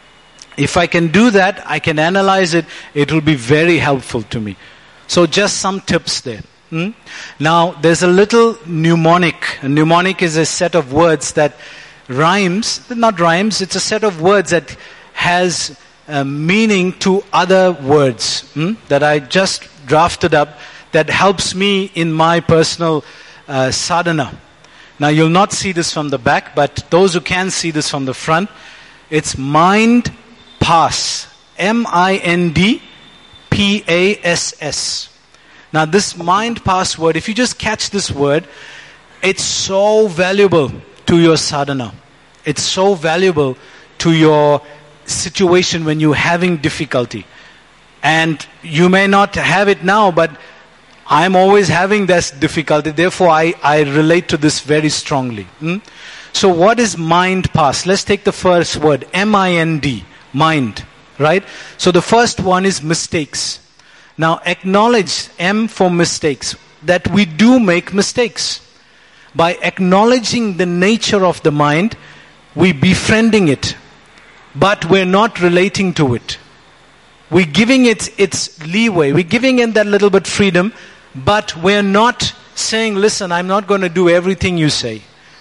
If I can do that, I can analyze it, it will be very helpful to me. So just some tips there. Hmm? Now, there's a little mnemonic. A mnemonic is a set of words that rhymes, not rhymes, it's a set of words that has a meaning to other words hmm? that I just drafted up that helps me in my personal uh, sadhana. Now, you'll not see this from the back, but those who can see this from the front, it's mind pass. M I N D P A S S. Now this mind pass word, if you just catch this word, it's so valuable to your sadhana. It's so valuable to your situation when you're having difficulty. And you may not have it now, but I'm always having this difficulty. Therefore, I, I relate to this very strongly. Hmm? So what is mind pass? Let's take the first word, M I N D, mind. Right? So the first one is mistakes. Now acknowledge, M for mistakes, that we do make mistakes. By acknowledging the nature of the mind, we befriending it. But we're not relating to it. We're giving it its leeway. We're giving it that little bit freedom, but we're not saying, listen, I'm not going to do everything you say.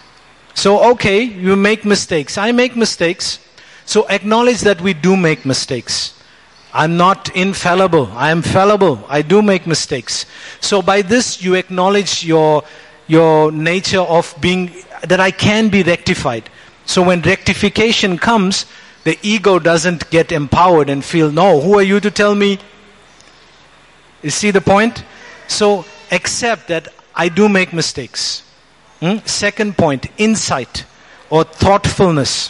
So okay, you make mistakes. I make mistakes. So acknowledge that we do make mistakes. I'm not infallible. I am fallible. I do make mistakes. So by this you acknowledge your your nature of being, that I can be rectified. So when rectification comes, the ego doesn't get empowered and feel, no, who are you to tell me? You see the point? So accept that I do make mistakes. Hmm? Second point, insight or thoughtfulness.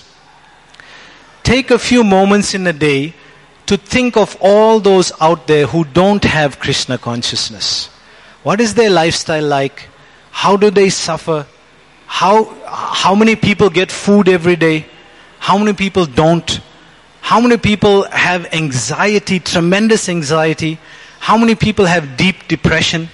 Take a few moments in a day to think of all those out there who don't have Krishna consciousness. What is their lifestyle like? How do they suffer? How, how many people get food every day? How many people don't? How many people have anxiety, tremendous anxiety? How many people have deep depression?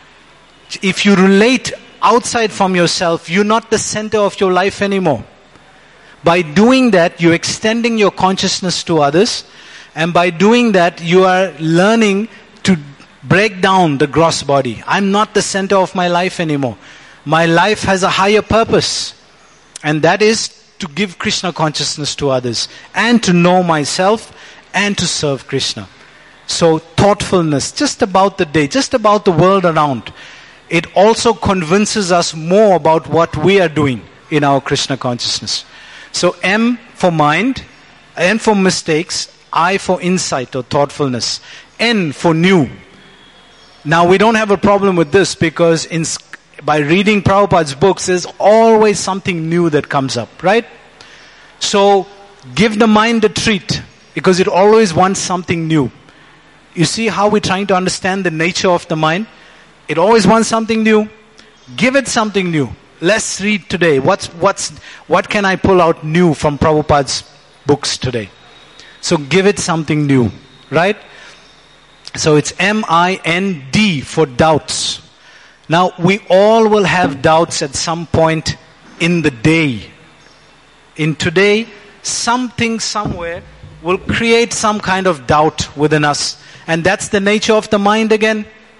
If you relate outside from yourself, you're not the center of your life anymore. By doing that, you're extending your consciousness to others. And by doing that, you are learning to break down the gross body. I'm not the center of my life anymore. My life has a higher purpose. And that is to give Krishna consciousness to others. And to know myself and to serve Krishna. So thoughtfulness, just about the day, just about the world around. It also convinces us more about what we are doing in our Krishna consciousness. So M for mind, N for mistakes, I for insight or thoughtfulness, N for new. Now we don't have a problem with this because in, by reading Prabhupada's books, there's always something new that comes up, right? So give the mind a treat because it always wants something new. You see how we're trying to understand the nature of the mind? It always wants something new. Give it something new. Let's read today. What's what's what can I pull out new from Prabhupada's books today? So give it something new, right? So it's M I N D for doubts. Now we all will have doubts at some point in the day. In today, something somewhere will create some kind of doubt within us. And that's the nature of the mind again.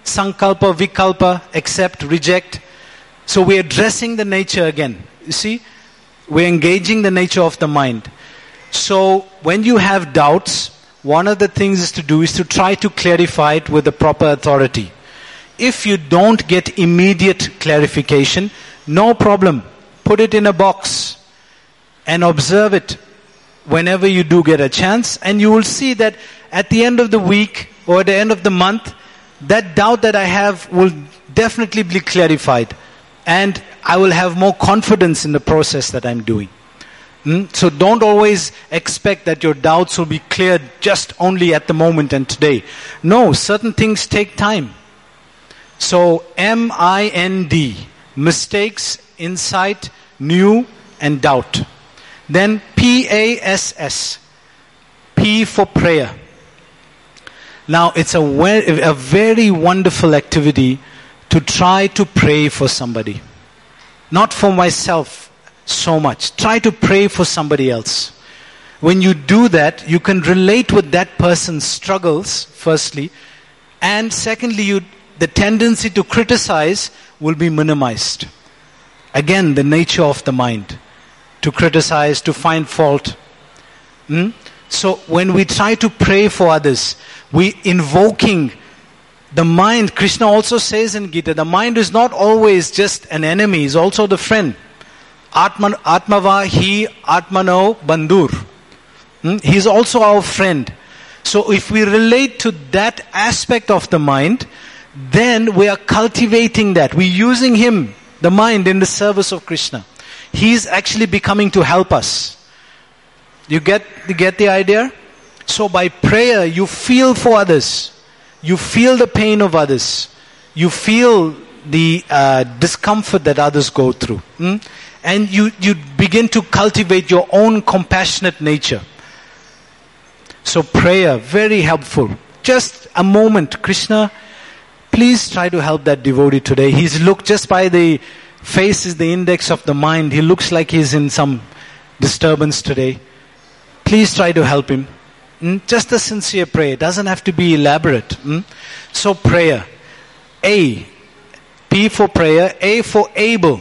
sankalpa, vikalpa, accept, reject. So we're addressing the nature again. You see, we're engaging the nature of the mind. So when you have doubts, one of the things is to do is to try to clarify it with the proper authority. If you don't get immediate clarification, no problem. Put it in a box and observe it whenever you do get a chance, and you will see that at the end of the week or at the end of the month, that doubt that I have will definitely be clarified, and I will have more confidence in the process that I'm doing. Mm? So don't always expect that your doubts will be cleared just only at the moment and today. No, certain things take time. So M I N D, mistakes, insight, new, and doubt. Then P A S S, P for prayer. Now it's a, we- a very wonderful activity to try to pray for somebody. Not for myself so much. Try to pray for somebody else. When you do that, you can relate with that person's struggles, firstly, and secondly, you the tendency to criticize will be minimized. Again, the nature of the mind. To criticize, to find fault. Hmm? So when we try to pray for others, we invoking the mind. Krishna also says in Gita, the mind is not always just an enemy, it's also the friend. Atman, Atmava hi Atmano Bandhur. Hmm? He's also our friend. So if we relate to that aspect of the mind, then we are cultivating that. We're using him, the mind, in the service of Krishna. He's actually becoming to help us. You get, you get the idea? So by prayer, you feel for others. You feel the pain of others. You feel the uh, discomfort that others go through. Hmm? And you, you begin to cultivate your own compassionate nature. So prayer, very helpful. Just a moment, Krishna, please try to help that devotee today. He's looked, just by the face is the index of the mind. He looks like he's in some disturbance today. Please try to help him. Mm? Just a sincere prayer. It doesn't have to be elaborate. Mm? So prayer. A. P for prayer. A for able.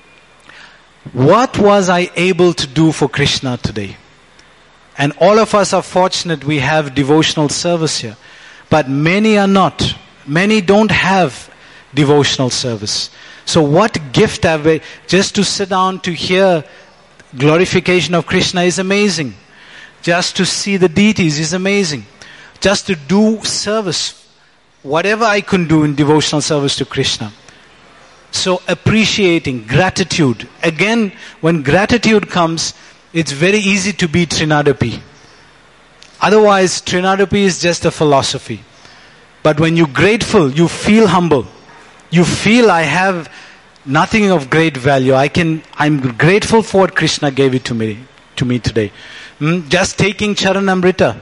What was I able to do for Krishna today? And all of us are fortunate we have devotional service here. But many are not. Many don't have devotional service. So what gift have we? Just to sit down to hear glorification of Krishna is amazing. Just to see the deities is amazing. Just to do service, whatever I can do in devotional service to Krishna. So appreciating, gratitude. Again, when gratitude comes, it's very easy to be Trinadapi. Otherwise, Trinadapi is just a philosophy. But when you're grateful, you feel humble. You feel I have nothing of great value. I can, I'm grateful for what Krishna gave it to me, to me today. Mm? Just taking Charanamrita.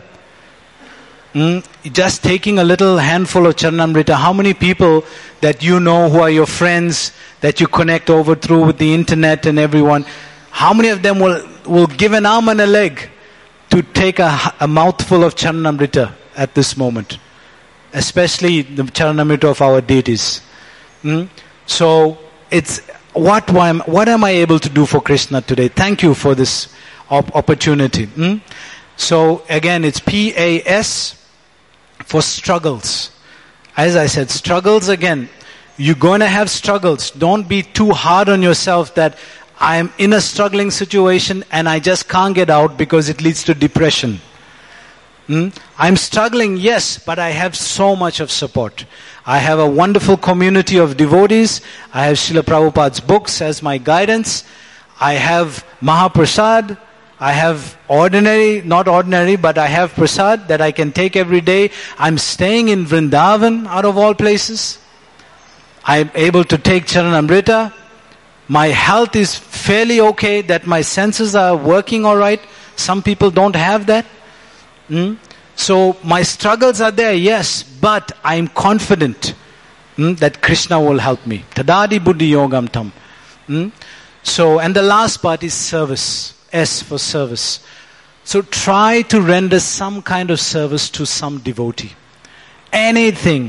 Mm? Just taking a little handful of Charanamrita. How many people that you know who are your friends, that you connect over through with the internet and everyone, how many of them will, will give an arm and a leg to take a, a mouthful of Charanamrita at this moment? Especially the Charanamrita of our deities. Mm? So, it's what, what am I able to do for Krishna today? Thank you for this op- opportunity. Mm? So, again, it's P A S for struggles. As I said, struggles again. You're going to have struggles. Don't be too hard on yourself that I'm in a struggling situation and I just can't get out because it leads to depression. Hmm? I'm struggling, yes, but I have so much of support. I have a wonderful community of devotees. I have Srila Prabhupada's books as my guidance. I have Mahaprasad. I have ordinary, not ordinary, but I have prasad that I can take every day. I'm staying in Vrindavan, out of all places. I'm able to take Charanamrita. My health is fairly okay, that my senses are working all right. Some people don't have that. Mm? So my struggles are there, yes, but I'm confident mm, that Krishna will help me. Tadadi buddhi yogam tam. Mm? So, and the last part is service. S for service. So try to render some kind of service to some devotee. Anything,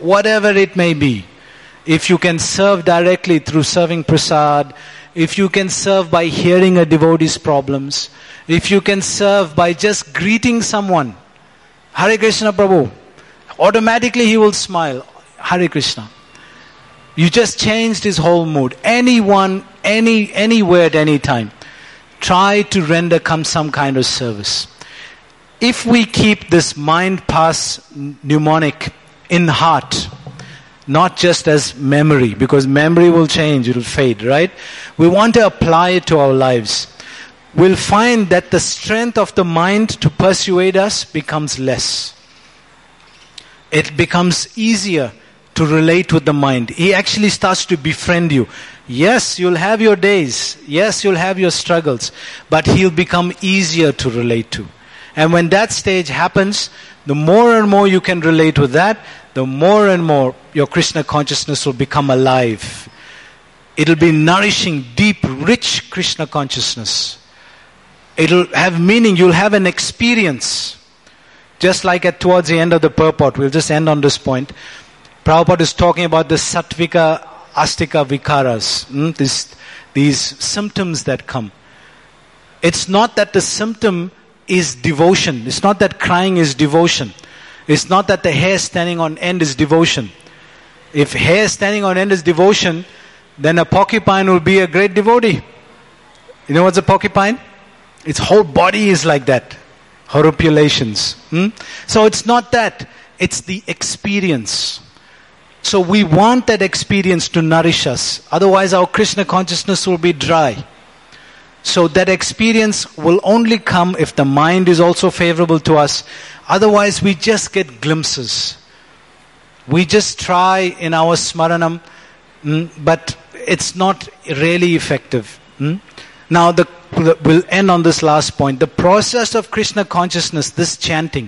whatever it may be. If you can serve directly through serving prasad, if you can serve by hearing a devotee's problems, if you can serve by just greeting someone, Hare Krishna Prabhu, automatically he will smile, Hare Krishna. You just changed his whole mood. Anyone, any, anywhere at any time, try to render come some kind of service. If we keep this mind pass mnemonic in heart, not just as memory, because memory will change, it will fade, right? We want to apply it to our lives. We'll find that the strength of the mind to persuade us becomes less. It becomes easier to relate with the mind. He actually starts to befriend you. Yes, you'll have your days. Yes, you'll have your struggles. But he'll become easier to relate to. And when that stage happens, the more and more you can relate with that, the more and more your Krishna consciousness will become alive. It'll be nourishing, deep, rich Krishna consciousness. It'll have meaning. You'll have an experience. Just like at towards the end of the purport, we'll just end on this point. Prabhupada is talking about the sattvika, astika vikaras. Mm, this, these symptoms that come. It's not that the symptom is devotion. It's not that crying is devotion. It's not that the hair standing on end is devotion. If hair standing on end is devotion, then a porcupine will be a great devotee. You know what's a porcupine? Its whole body is like that. Horripulations. Hmm? So it's not that. It's the experience. So we want that experience to nourish us. Otherwise our Krishna consciousness will be dry. So that experience will only come if the mind is also favorable to us. Otherwise we just get glimpses. We just try in our smaranam, mm, but it's not really effective. Mm? Now the, the, we'll end on this last point. The process of Krishna consciousness, this chanting,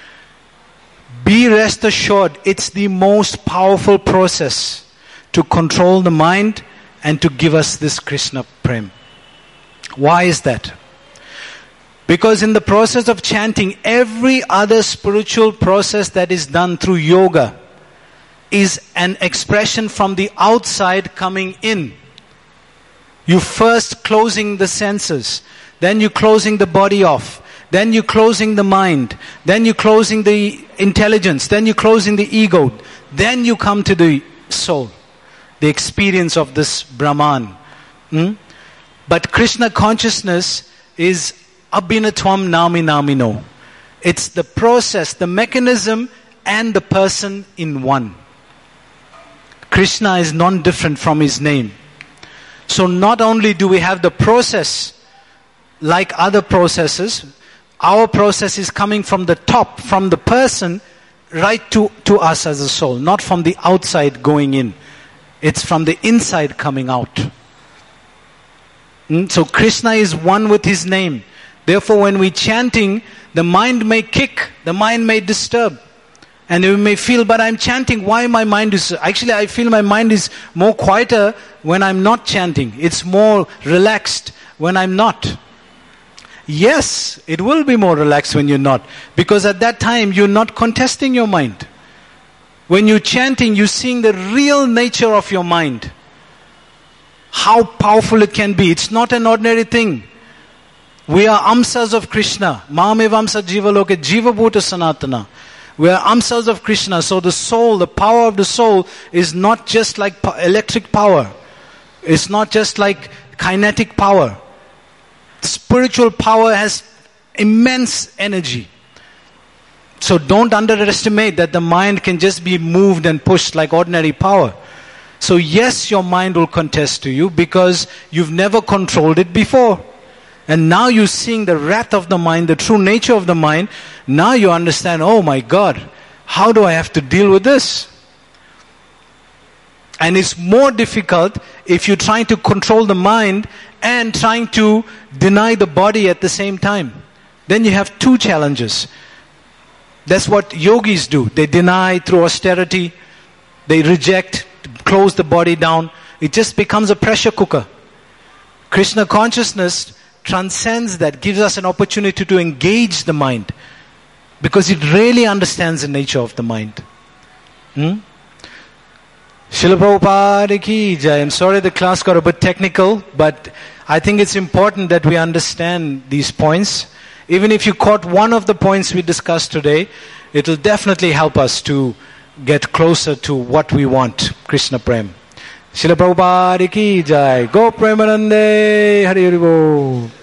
be rest assured it's the most powerful process to control the mind and to give us this Krishna prem. Why is that? Because in the process of chanting, every other spiritual process that is done through yoga is an expression from the outside coming in. You first closing the senses, then you closing the body off, then you closing the mind, then you closing the intelligence, then you closing the ego, then you come to the soul, the experience of this Brahman. Hmm? But Krishna consciousness is abhinatvam nami namino. It's the process, the mechanism and the person in one. Krishna is non-different from his name. So not only do we have the process like other processes, our process is coming from the top, from the person, right to, to us as a soul. Not from the outside going in. It's from the inside coming out. So Krishna is one with his name. Therefore when we chanting, the mind may kick, the mind may disturb. And you may feel, but I'm chanting, why my mind is... Actually I feel my mind is more quieter when I'm not chanting. It's more relaxed when I'm not. Yes, it will be more relaxed when you're not. Because at that time you're not contesting your mind. When you're chanting, you're seeing the real nature of your mind. How powerful it can be. It's not an ordinary thing. We are amsas of Krishna. Mamevamsa jiva loke jiva bhuta sanatana. We are amsas of Krishna. So the soul, the power of the soul is not just like electric power. It's not just like kinetic power. Spiritual power has immense energy. So don't underestimate that the mind can just be moved and pushed like ordinary power. So yes, your mind will contest to you because you've never controlled it before. And now you're seeing the wrath of the mind, the true nature of the mind. Now you understand, oh my God, how do I have to deal with this? And it's more difficult if you're trying to control the mind and trying to deny the body at the same time. Then you have two challenges. That's what yogis do. They deny through austerity. They reject, close the body down. It just becomes a pressure cooker. Krishna consciousness transcends that, gives us an opportunity to engage the mind. Because it really understands the nature of the mind. Hmm? Srila Prabhupada ki jai. I'm sorry the class got a bit technical, but I think it's important that we understand these points. Even if you caught one of the points we discussed today, it will definitely help us to get closer to what we want. Krishna Prem. Srila Prabhupada ki jai. Go Premanande. Hari Hari Bol.